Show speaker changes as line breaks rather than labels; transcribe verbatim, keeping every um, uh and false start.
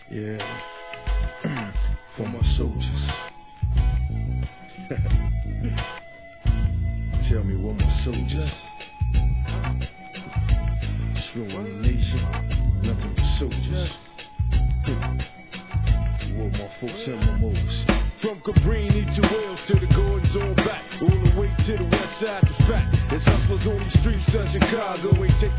Yeah. For my soldiers. Tell me what my soldiers. Screw on the nation, nothing but soldiers. What my folks and my moves.
From Cabrini to Wales to the Gordons all back, all the way to the west side to fact. There's hustlers on these streets of Chicago, ain't taking